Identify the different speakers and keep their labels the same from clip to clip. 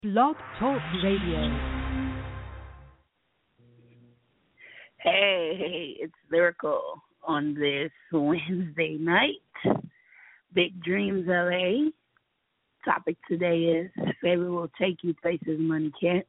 Speaker 1: Blog Talk Radio.
Speaker 2: Hey, it's Lyrical on this Wednesday night. Big Dreams LA. Topic today is favor will take you places money can't.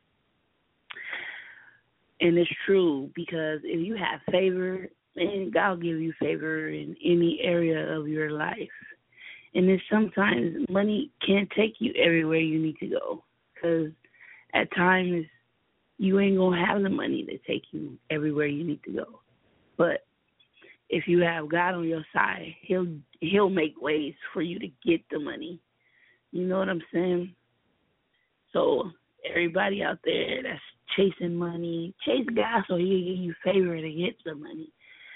Speaker 2: And it's true because if you have favor, man, God will give you favor in any area of your life. And then sometimes money can't take you everywhere you need to go because at times you ain't going to have the money to take you everywhere you need to go. But if you have God on your side, he'll make ways for you to get the money. You know what I'm saying? So everybody out there that's chasing money, chase God so he can give you favor to get the money.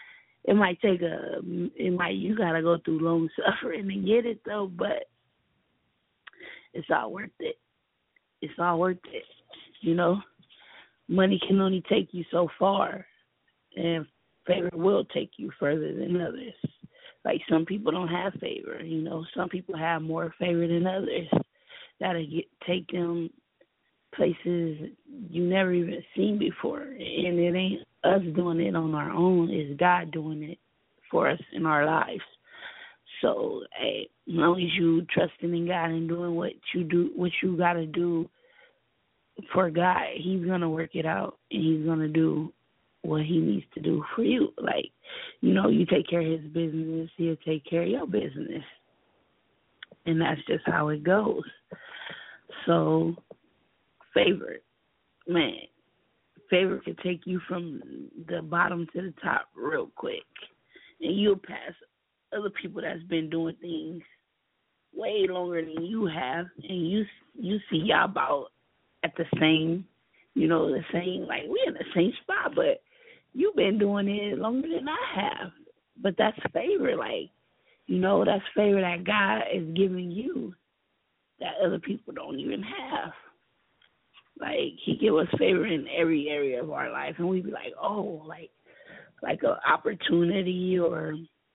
Speaker 2: You gotta go through long suffering to get it though, but it's all worth it. It's all worth it. You know, money can only take you so far, and favor will take you further than others. Like some people don't have favor, you know. Some people have more favor than others. That'll take them places you never even seen before, and it ain't us doing it on our own. It's God doing it for us in our lives. So, hey, as long as you trusting in God and doing what you gotta do for God, He's gonna work it out, and He's gonna do what He needs to do for you. Like, you know, you take care of His business, He'll take care of your business, and that's just how it goes. So, favor, man, favor can take you from the bottom to the top real quick, and you'll pass other people that's been doing things way longer than you have, and you see y'all about at the same, like we in the same spot, but you've been doing it longer than I have. But that's favor, like, you know, that's favor that God is giving you that other people don't even have. Like, He give us favor in every area of our life, and we be like, oh, like an opportunity or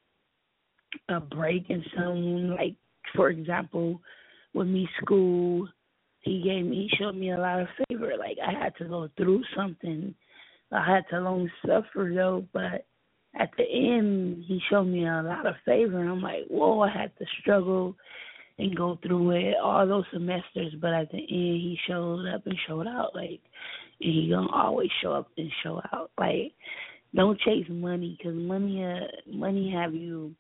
Speaker 2: a break in some, like, for example, with me, school, He showed me a lot of favor. Like, I had to go through something. I had to long suffer, though, but at the end, He showed me a lot of favor, and I'm like, whoa, I had to struggle and go through it all those semesters, but at the end, He showed up and showed out, like, and He gonna always show up and show out. Like, don't chase money, because money have you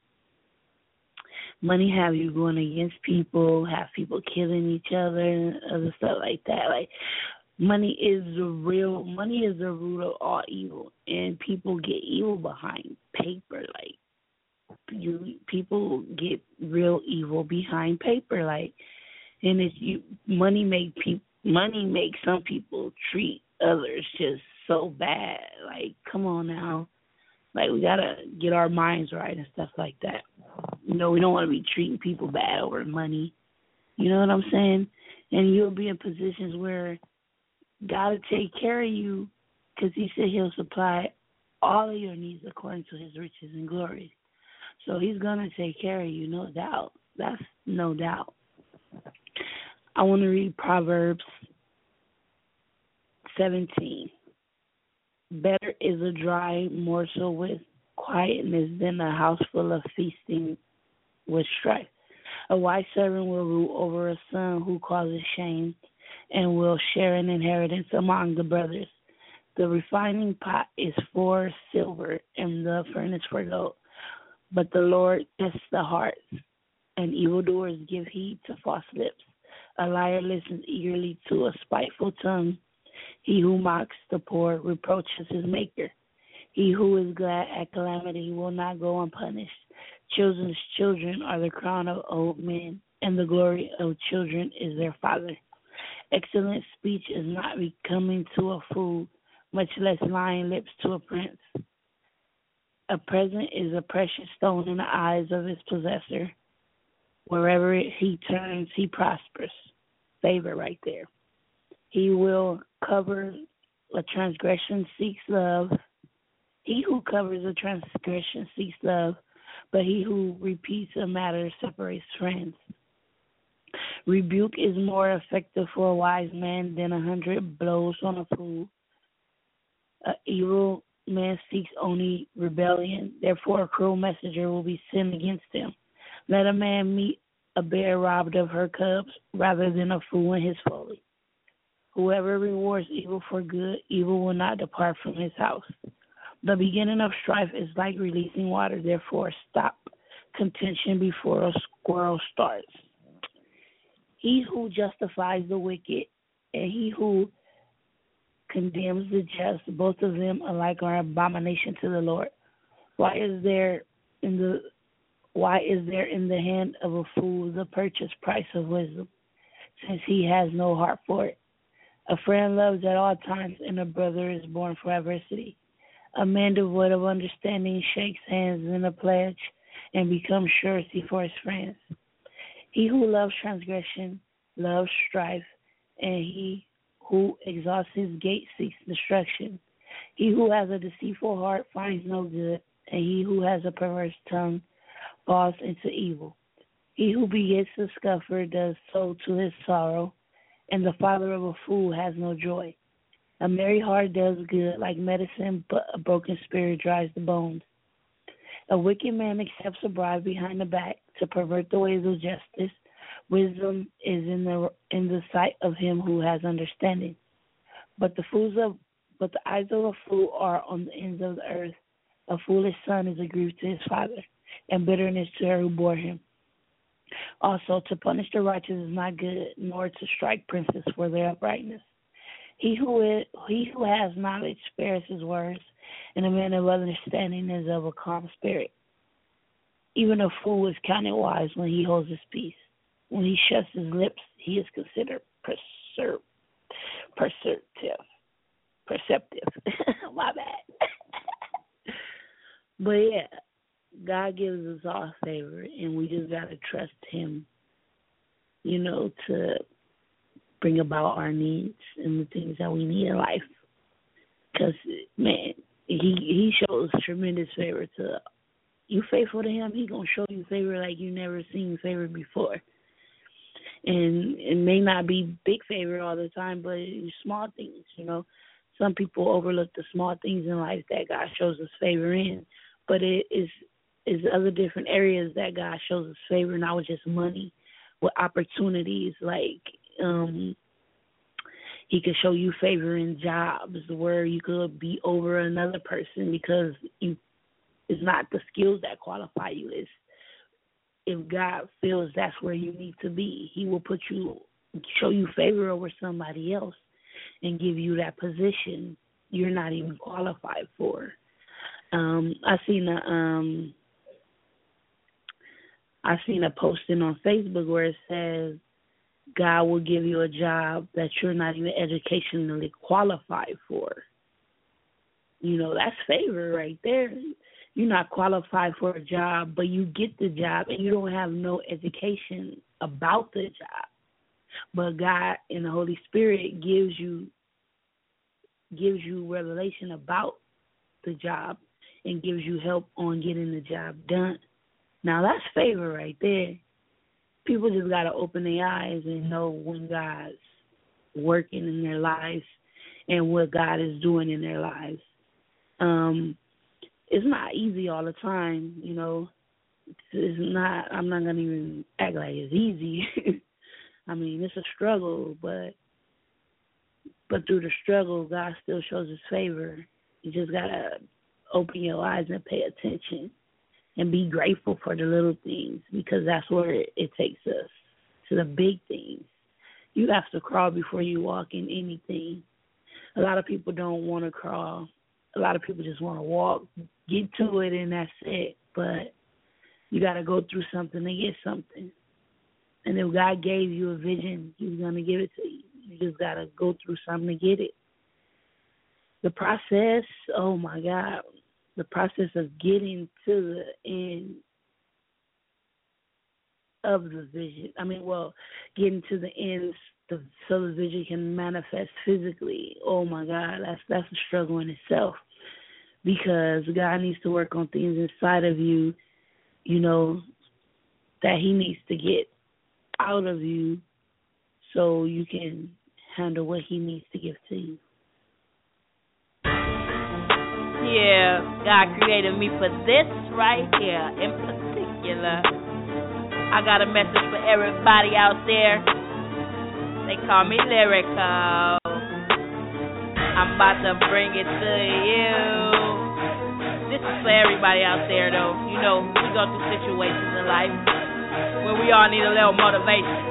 Speaker 2: going against people, have people killing each other and other stuff like that. Like, money is the root of all evil, and people get evil behind paper. Like, people get real evil behind paper. Like, and money make some people treat others just so bad. Like, come on now. Like, we gotta get our minds right and stuff like that. You know, we don't want to be treating people bad over money. You know what I'm saying? And you'll be in positions where God will take care of you because He said He'll supply all of your needs according to His riches and glory. So He's going to take care of you, no doubt. That's no doubt. I want to read Proverbs 17. Better is a dry morsel with quietness than a house full of feasting with strife. A wise servant will rule over a son who causes shame and will share an inheritance among the brothers. The refining pot is for silver and the furnace for gold. But the Lord tests the hearts, and evildoers give heed to false lips. A liar listens eagerly to a spiteful tongue. He who mocks the poor reproaches his maker. He who is glad at calamity will not go unpunished. Children's children are the crown of old men, and the glory of children is their father. Excellent speech is not becoming to a fool, much less lying lips to a prince. A present is a precious stone in the eyes of its possessor. Wherever he turns, he prospers. Favor right there. He will cover a transgression seeks love. He who covers a transgression seeks love, but he who repeats a matter separates friends. Rebuke is more effective for a wise man than 100 blows on a fool. An evil man seeks only rebellion. Therefore, a cruel messenger will be sent against him. Let a man meet a bear robbed of her cubs rather than a fool in his folly. Whoever rewards evil for good, evil will not depart from his house. The beginning of strife is like releasing water. Therefore, stop contention before a squirrel starts. He who justifies the wicked and he who condemns the just, both of them alike are abomination to the Lord. Why is there in the hand of a fool the purchase price of wisdom, since he has no heart for it? A friend loves at all times, and a brother is born for adversity. A man devoid of understanding shakes hands in a pledge and becomes surety for his friends. He who loves transgression loves strife, and he who exhausts his gate seeks destruction. He who has a deceitful heart finds no good, and he who has a perverse tongue falls into evil. He who begets a scoffer does so to his sorrow, and the father of a fool has no joy. A merry heart does good like medicine, but a broken spirit dries the bones. A wicked man accepts a bribe behind the back to pervert the ways of justice. Wisdom is in the sight of him who has understanding. But the eyes of a fool are on the ends of the earth. A foolish son is a grief to his father, and bitterness to her who bore him. Also, to punish the righteous is not good, nor to strike princes for their uprightness. He who has knowledge spares his words, and a man of understanding is of a calm spirit. Even a fool is counted wise when he holds his peace. When he shuts his lips, he is considered perceptive. My bad. But yeah, God gives us all favor, and we just got to trust him, to bring about our needs and the things that we need in life. Because, man, he shows tremendous favor to you. Faithful to him, he going to show you favor like you never seen favor before. And it may not be big favor all the time, but small things, Some people overlook the small things in life that God shows us favor in. But it is other different areas that God shows us favor, not with just money, with opportunities like he could show you favor in jobs where you could be over another person because it's not the skills that qualify you. It's if God feels that's where you need to be, he will show you favor over somebody else and give you that position you're not even qualified for. I seen a posting on Facebook where it says God will give you a job that you're not even educationally qualified for. That's favor right there. You're not qualified for a job, but you get the job and you don't have no education about the job. But God and the Holy Spirit gives you revelation about the job and gives you help on getting the job done. Now, that's favor right there. People just got to open their eyes and know when God's working in their lives and what God is doing in their lives. It's not easy all the time, It's not. I'm not going to even act like it's easy. I mean, it's a struggle, but through the struggle, God still shows his favor. You just got to open your eyes and pay attention and be grateful for the little things, because that's where it takes us to the big things. You have to crawl before you walk in anything. A lot of people don't want to crawl. A lot of people just want to walk, get to it, and that's it. But you got to go through something to get something. And if God gave you a vision, he's going to give it to you. You just got to go through something to get it. The process, oh, my God, the process of getting to the end of the vision. Getting to the end so the vision can manifest physically. Oh, my God, that's a struggle in itself, because God needs to work on things inside of you, that he needs to get out of you so you can handle what he needs to give to you.
Speaker 3: Yeah, God created me for this right here in particular. I got a message for everybody out there. They call me lyrical. I'm about to bring it to you. This is for everybody out there, though. You know, we go through situations in life where we all need a little motivation.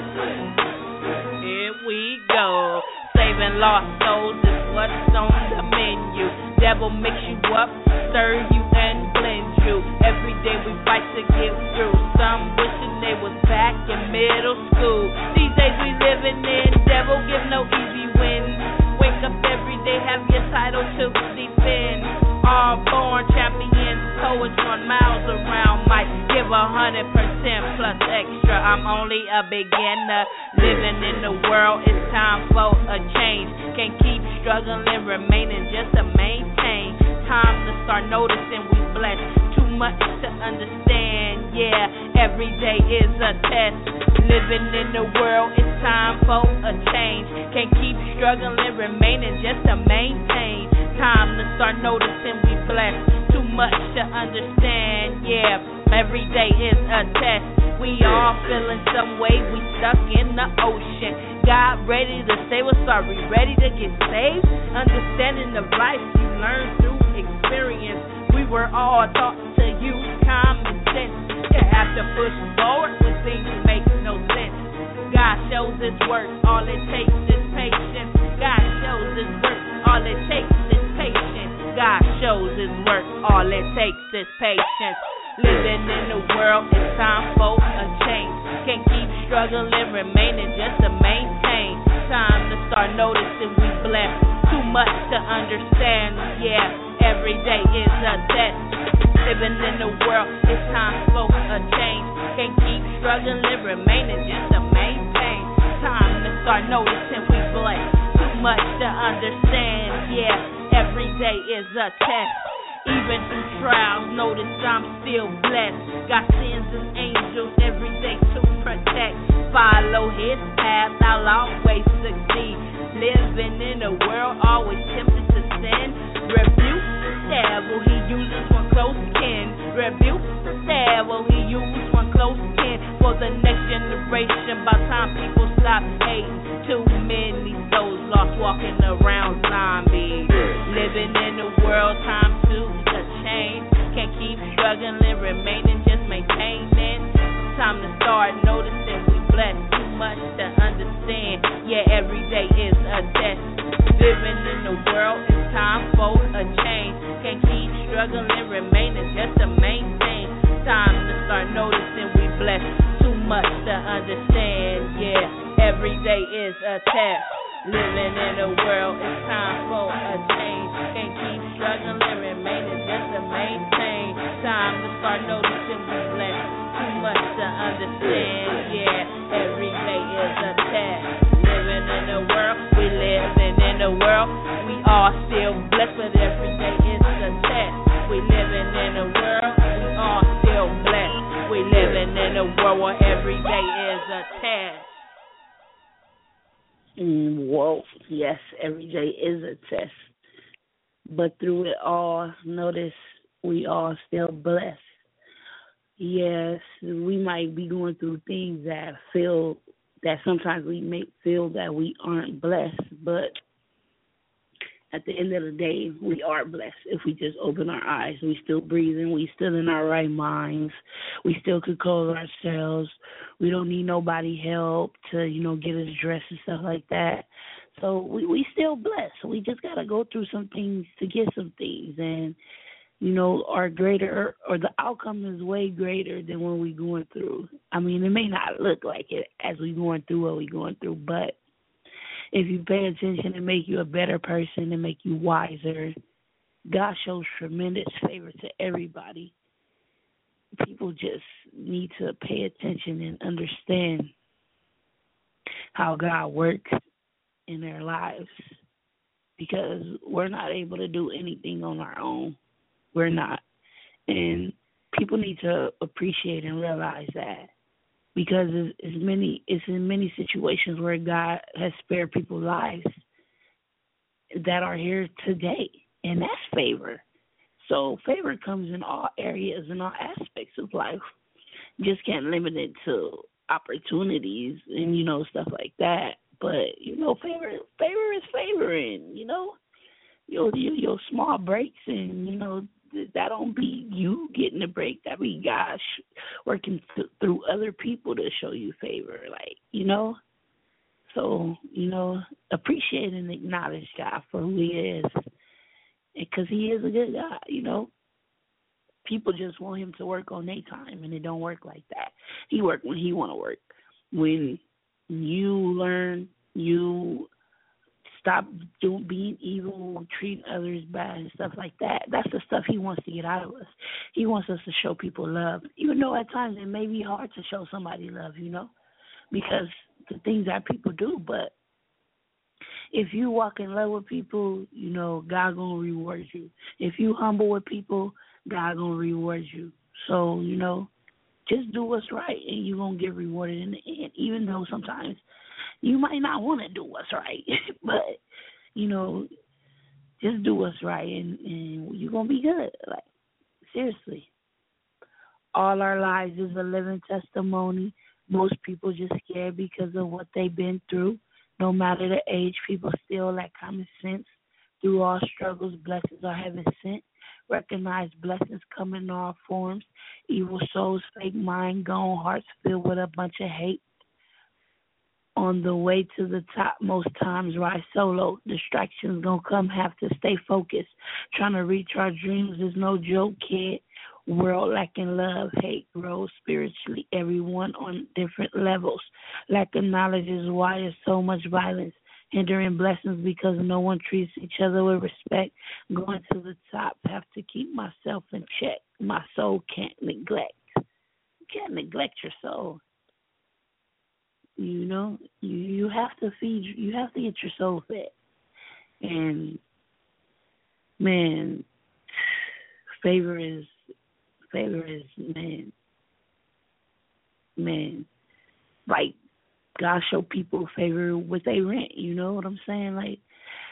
Speaker 3: Here we go. Saving lost souls is what's on the menu. Devil mix you up, stir you and blend you. Every day we fight to get through. Some wishing they was back in middle school. These days we living in, devil give no easy wins. Wake up every day, have your title to defend. All born champions, poets run miles around. Might give 100% plus extra. I'm only a beginner. Living in the world, it's time for a change. Can't keep struggling, remaining just to maintain. Time to start noticing we blessed. Too much to understand, yeah. Every day is a test. Living in the world, it's time for a change. Can't keep struggling, remaining just to maintain. Time to start noticing we blessed. Too much to understand, yeah. Every day is a test. We all feeling some way, we stuck in the ocean. God ready to save us, are we ready to get saved? Understanding the life you learn through experience. We were all taught to use common sense. You have to push forward when things make no sense. God shows his work, all it takes is patience. God shows his work, all it takes is patience. God shows his work, all it takes is patience. Living in the world, it's time for a change. Can't keep struggling, remaining just to maintain. Time to start noticing we blessed. Too much to understand, yeah. Every day is a test. Living in the world, it's time for a change. Can't keep struggling, remaining just to maintain. Time to start noticing we blessed. Too much to understand, yeah. Every day is a test. Even through trials, notice I'm still blessed. Got sins and angels every day to protect. Follow his path, I'll always succeed. Living in a world always tempted to sin. Rebuke the devil, he uses one close kin. Rebuke the devil, he uses one close kin. For the next generation, by time people stop hating. Too many souls lost walking around zombies. Living in a world, time to change. Can't keep struggling, remaining, just maintaining. Time to start noticing we blessed. Too much to understand. Yeah, every day is a test. Living in the world, it's time for a change. Can't keep struggling, remaining, just to maintain. Time to start noticing we blessed. Too much to understand. Yeah, every day is a test. Living in the world, it's time for a change. Can't keep struggling, remaining just to maintain. Time to start noticing we blessed. Too much to understand, yeah. Every day is a test. Living in the world, we living in the world. We all still blessed, but every day is a test. We living in the world, we all still blessed. We living in a world where every day is a test.
Speaker 2: Whoa, yes, every day is a test. But through it all, notice we all still blessed. Yes, we might be going through things that sometimes we may feel that we aren't blessed, but at the end of the day, we are blessed. If we just open our eyes, we still breathing, we still in our right minds, we still control ourselves. We don't need nobody help to, get us dressed and stuff like that. So we still blessed. We just gotta go through some things to get some things, and our greater or the outcome is way greater than what we're going through. I mean, it may not look like it as we're going through what we're going through, but if you pay attention and make you a better person and make you wiser, God shows tremendous favor to everybody. People just need to pay attention and understand how God works in their lives, because we're not able to do anything on our own. We're not. And people need to appreciate and realize that. because it's in many situations where God has spared people's lives that are here today, and that's favor. So favor comes in all areas and all aspects of life. Just can't limit it to opportunities and stuff like that. But favor is favoring. Your small breaks, and that don't be you getting a break. That be God working through other people to show you favor. So appreciate and acknowledge God for who He is, because He is a good God. People just want Him to work on their time, and it don't work like that. He work when He want to work. When you learn, you stop being evil, treating others bad, and stuff like that. That's the stuff He wants to get out of us. He wants us to show people love, even though at times it may be hard to show somebody love, because the things that people do. But if you walk in love with people, God gonna reward you. If you humble with people, God gonna reward you. So, just do what's right, and you're gonna get rewarded in the end, even though sometimes you might not want to do what's right. But, just do what's right, and you're gonna be good. Like, seriously. All our lives is a living testimony. Most people just scared because of what they've been through. No matter the age, people still lack common sense. Through all struggles, blessings are heaven sent. Recognize blessings come in all forms. Evil souls, fake mind, gone hearts filled with a bunch of hate. On the way to the top, most times rise solo. Distractions gonna come, have to stay focused. Trying to reach our dreams is no joke, kid. World lacking love, hate grows spiritually. Everyone on different levels. Lack of knowledge is why there's so much violence. Hindering blessings because no one treats each other with respect. Going to the top, have to keep myself in check. My soul can't neglect. You can't neglect your soul. You have to you have to get your soul fed. And man, favor is man. Like, God show people favor with their rent, you know what I'm saying? Like,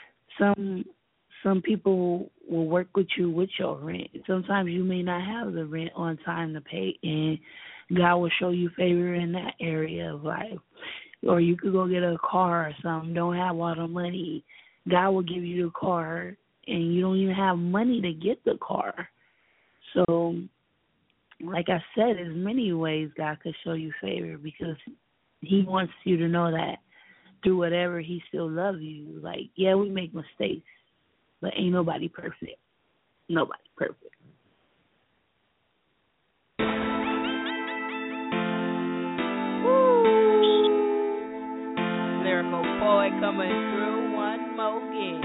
Speaker 2: some people will work with you with your rent. Sometimes you may not have the rent on time to pay, and God will show you favor in that area of life. Or you could go get a car or something, don't have all the money. God will give you the car, and you don't even have money to get the car. So, like I said, there's many ways God could show you favor, because He wants you to know that through whatever, He still loves you. Like, yeah, we make mistakes, but ain't nobody perfect. Nobody perfect.
Speaker 3: Lyrical boy coming through one more game.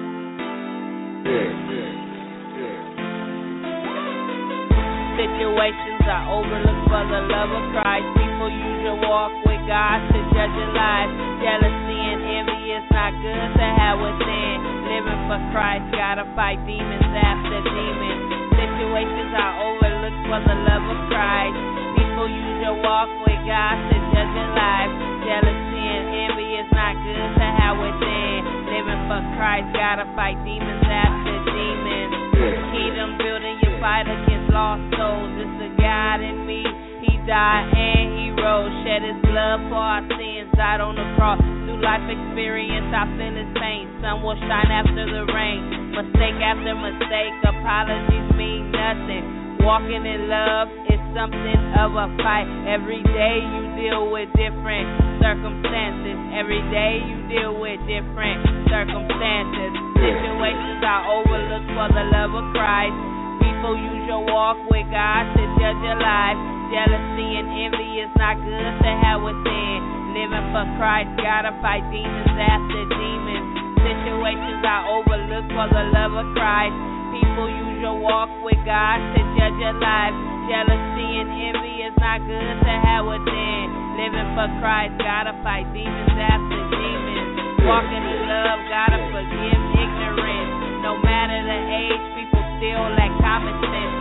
Speaker 3: Situations are overlooked for the love of Christ. People use your walk with God to judge your life. Jealousy and envy is not good to have within. Living for Christ, gotta fight demons after demons. Situations are overlooked for the love of Christ. People use your walk with God to judge your life. Jealousy and envy is not good to have within. Living for Christ, gotta fight demons after demons. Kingdom building, you fight against lost souls. It's the God in me. He died and He rose. Shed His blood for our sins. Died on the cross. Through life experience, I've seen His pain. Sun will shine after the rain. Mistake after mistake. Apologies mean nothing. Walking in love is something of a fight. Every day you deal with different circumstances. Every day you deal with different circumstances. Situations are overlooked for the love of Christ. People use your walk with God to judge your life. Jealousy and envy is not good to have within. Living for Christ, gotta fight demons after demons. Situations are overlooked for the love of Christ. People use your walk with God to judge your life. Jealousy and envy is not good to have within. Living for Christ, gotta fight demons after demons. Walking in love, gotta forgive ignorance. No matter the age, people still lack common sense. Who's to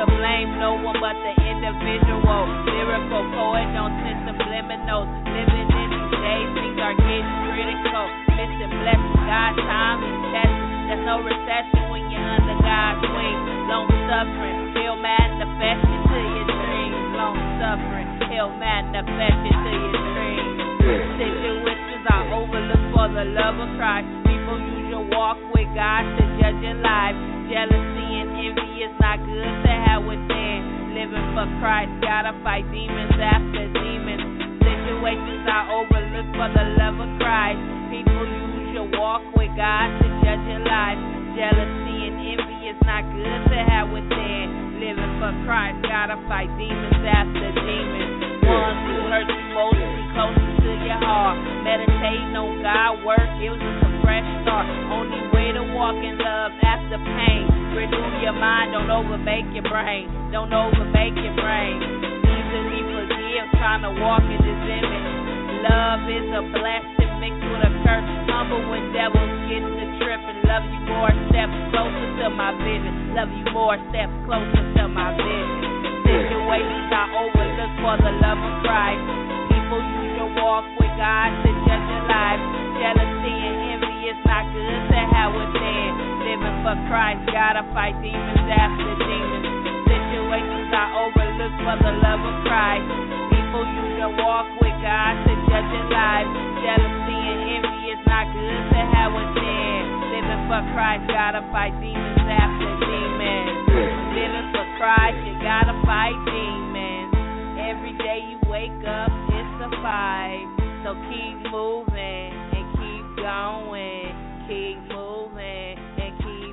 Speaker 3: blame no one but the individual. Lyrical poet, don't send subliminals. Living in these days, things are getting critical. Missing blessings, God's time is testing. There's no recession when you're under God's wing. Long suffering, he'll manifest into your dreams. Long suffering, he'll manifest into your dreams. Situations are overlooked for the love of Christ. People use your walk with God to judge your life. Jealousy and envy is not good to have within. Living for Christ, gotta fight demons after demons. Situations are overlooked for the love of Christ. People use your walk with God to judge your life. Jealousy and envy is not good to have within. Living for Christ, gotta fight demons after demons. Ones who hurt you mostly closer to your heart. Meditating on God's word gives us a fresh start. Only way to walk in love after pain. Renew your mind, don't overbake your brain. Don't overbake your brain. Easily forgive, trying to walk in His image. Love is a blessing mixed with a curse. Humble when devils get to tripping. Love you more, steps closer to my vision. Love you more, steps closer to my vision. Situations are overlooked for the love of Christ. People use your walk with God to judge your life. Jealousy and envy is not good to have within. Living for Christ, gotta fight demons after demons. Situations are overlooked for the love of Christ. People use your walk with God to judge your life. Jealousy and envy is not good to have within. Living for Christ, gotta fight demons after demons. Living for Christ, you gotta fight demons. Every day you wake up, it's a fight. So keep moving and keep going. Keep moving and keep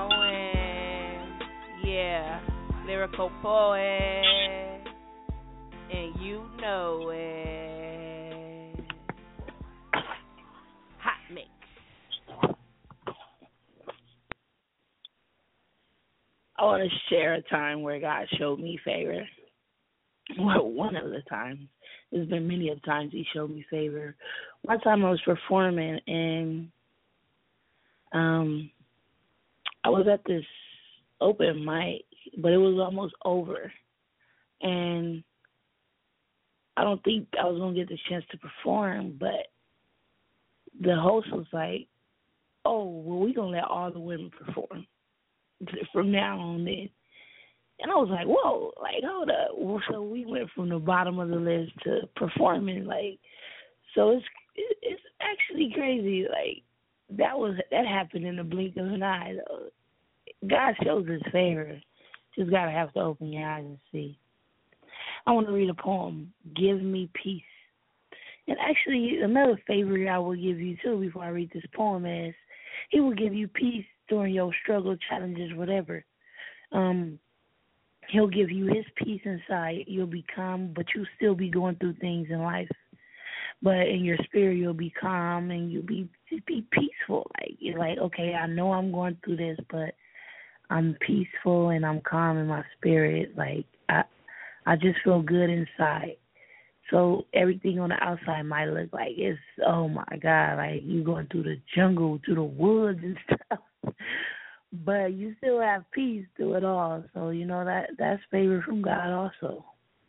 Speaker 3: going. Yeah, lyrical poet, and you know it. Hot mix.
Speaker 2: I want to share a time where God showed me favor. Well, one of the times. There's been many of times He showed me favor. One time I was performing, and I was at this open mic, but it was almost over. And I don't think I was going to get the chance to perform, but the host was like, oh, well, we're going to let all the women perform from now on then. And I was like, whoa, like, hold up. Well, so we went from the bottom of the list to performing, like, so it's actually crazy. Like, that happened in the blink of an eye, though. God shows His favor. Just got to have to open your eyes and see. I want to read a poem, Give Me Peace. And actually, another favor I will give you, too, before I read this poem is He will give you peace during your struggle, challenges, whatever. He'll give you His peace inside. You'll be calm, but you'll still be going through things in life. But in your spirit, you'll be calm and you'll be peaceful. Like, you're like, okay, I know I'm going through this, but I'm peaceful and I'm calm in my spirit. Like, I just feel good inside. So everything on the outside might look like it's, oh my God, like you going through the jungle, through the woods and stuff. But you still have peace through it all. So, you know, that's favor from God also.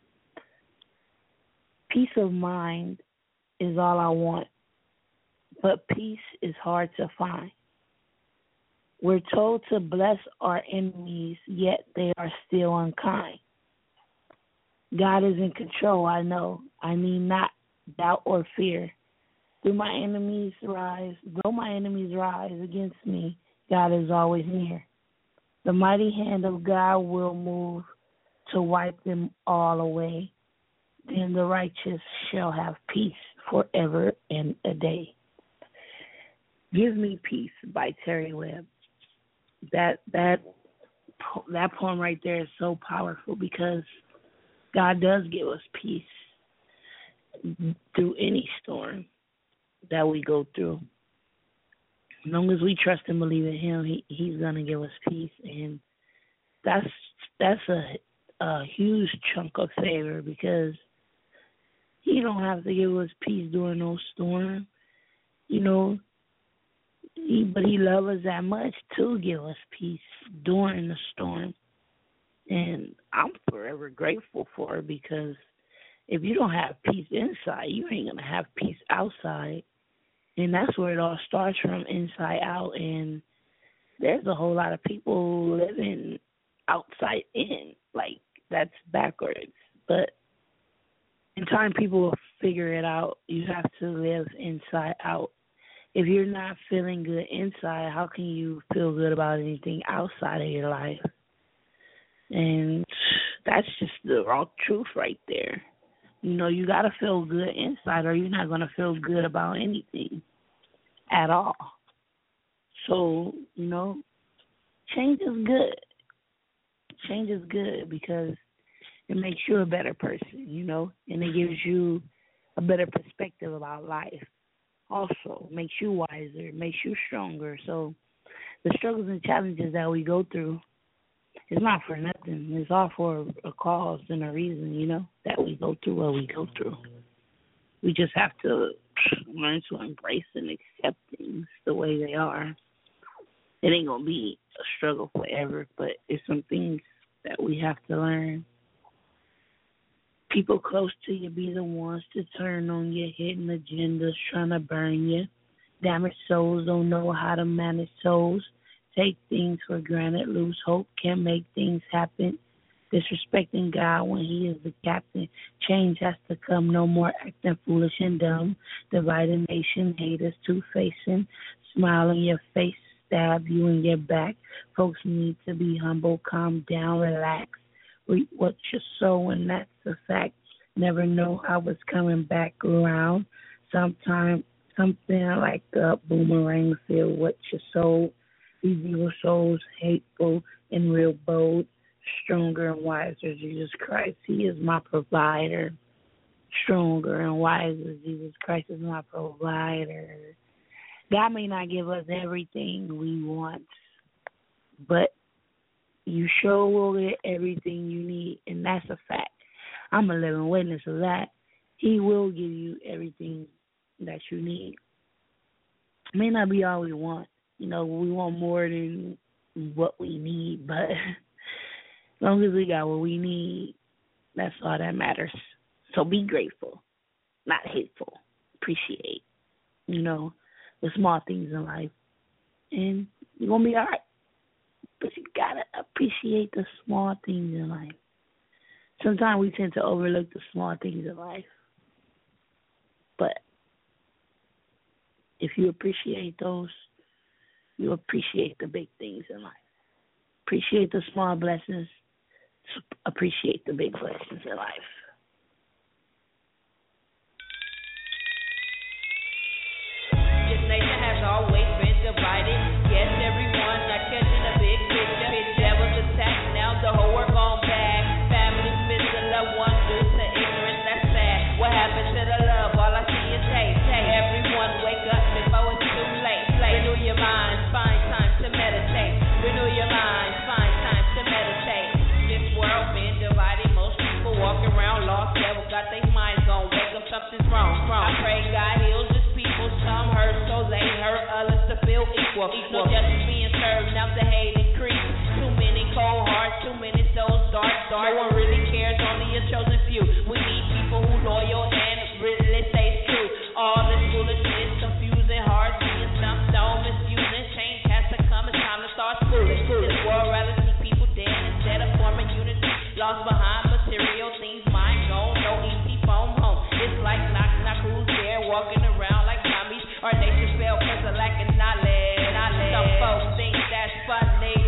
Speaker 2: Peace of mind is all I want, but peace is hard to find. We're told to bless our enemies, yet they are still unkind. God is in control, I know. I need not doubt or fear. Though my enemies rise against me, God is always near. The mighty hand of God will move to wipe them all away. Then the righteous shall have peace forever and a day. Give Me Peace by Terry Webb. That poem right there is so powerful because God does give us peace through any storm that we go through. As long as we trust and believe in Him, He's gonna give us peace, and that's a huge chunk of favor because He don't have to give us peace during no storm, you know. But He loves us that much to give us peace during the storm. And I'm forever grateful for it because if you don't have peace inside, you ain't going to have peace outside. And that's where it all starts from, inside out. And there's a whole lot of people living outside in. Like, that's backwards. But in time, people will figure it out. You have to live inside out. If you're not feeling good inside, how can you feel good about anything outside of your life? And that's just the raw truth right there. You know, you got to feel good inside or you're not going to feel good about anything at all. So, you know, change is good. Change is good because it makes you a better person, you know, and it gives you a better perspective about life. Also, makes you wiser, makes you stronger. So the struggles and challenges that we go through, it's not for nothing. It's all for a cause and a reason, you know, that we go through what we go through. We just have to learn to embrace and accept things the way they are. It ain't going to be a struggle forever, but it's some things that we have to learn. People close to you be the ones to turn on your hidden agendas, trying to burn you. Damaged souls don't know how to manage souls. Take things for granted, lose hope, can't make things happen. Disrespecting God when he is the captain. Change has to come, no more acting foolish and dumb. Divided nation, haters two-facing. Smile on your face, stab you in your back. Folks need to be humble, calm down, relax. Reap what you sow, and that's a fact. Never know how it's coming back around. Sometimes something like a boomerang, feel what you sow. These evil souls, hateful and real bold, stronger and wiser. Jesus Christ, he is my provider. Stronger and wiser. Jesus Christ is my provider. God may not give us everything we want, but you sure will get everything you need, and that's a fact. I'm a living witness of that. He will give you everything that you need. It may not be all we want. You know, we want more than what we need, but as long as we got what we need, that's all that matters. So be grateful, not hateful. Appreciate, you know, the small things in life, and you're going to be all right. But you got to appreciate the small things in life. Sometimes we tend to overlook the small things in life. But if you appreciate those, you appreciate the big things in life. Appreciate the small blessings. Appreciate the big blessings in life.
Speaker 3: This nation has always been divided. Yes, everyone not catching a big picture. Devil's attack, now the whole world gone back. Families missing loved ones due to ignorance, that's sad. What happened to the love? All I see is hate. Everyone wake up before it's too late. Renew your mind, find time to meditate. Renew your mind, find time to meditate. This world been divided, most people walking around lost. Devil got their minds on, wake up, something's wrong. I pray God heals his people. Some hurt so they hurt others to feel equal. No justice being served, now the hate increase. Too many cold hearts, too many souls dark. No one really cares, only a chosen few. We need people who loyal and really say true. All this foolishness, confusing, hard, seeing some don't misusing. Change has to come, it's time to start school. This world rather see people dead instead of forming unity. Lost behind material things, mind gone, no easy phone home. It's like knock, who's there, walking around like zombies. Our nation fell because of lack of knowledge. Some folks think that's funny.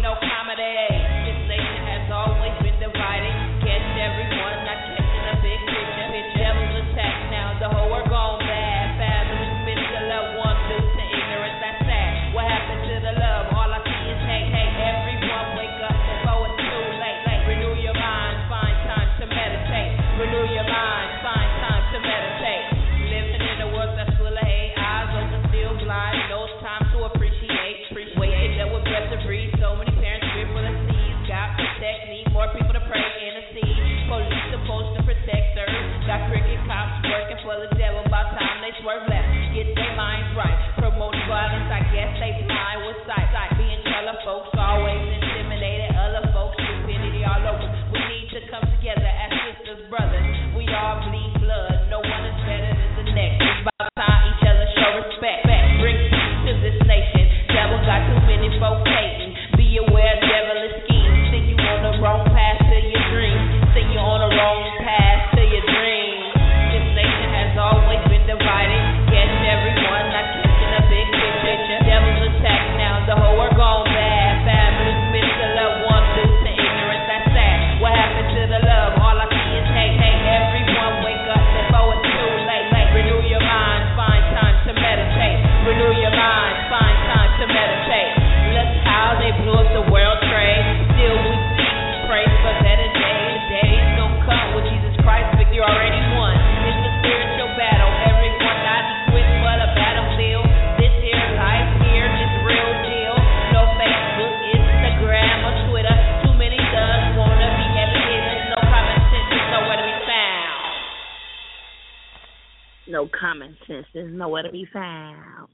Speaker 2: common sense is nowhere to be found.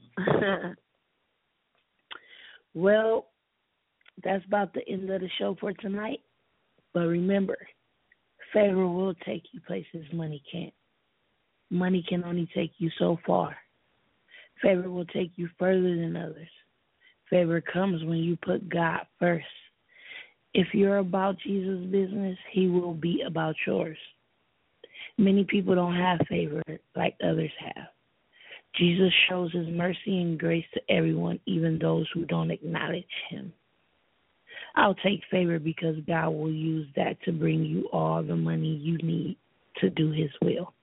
Speaker 2: Well, that's about the end of the show for tonight. But remember, favor will take you places money can't. Money can only take you so far. Favor will take you further than others. Favor comes when you put God first. If you're about Jesus' business, he will be about yours. Many people don't have favor like others have. Jesus shows his mercy and grace to everyone, even those who don't acknowledge him. I'll take favor because God will use that to bring you all the money you need to do his will.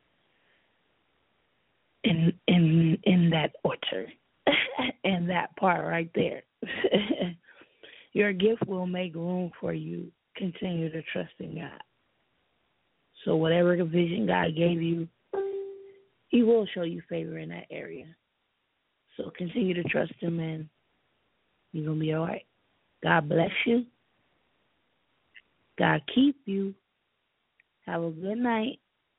Speaker 2: In that orchard, in that part right there. Your gift will make room for you. Continue to trust in God. So whatever vision God gave you, he will show you favor in that area. So continue to trust him, and you're going to be all right. God bless you. God keep you. Have a good night.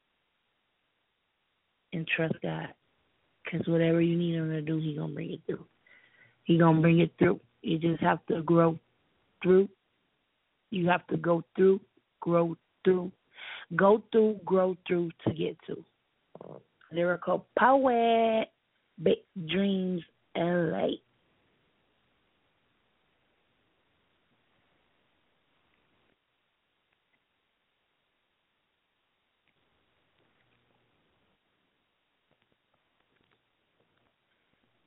Speaker 2: And trust God. Because whatever you need him to do, he's going to bring it through. He's going to bring it through. You just have to grow through. You have to go through, grow through. Go through, grow through to get to. Lyrical poet, big dreams, LA.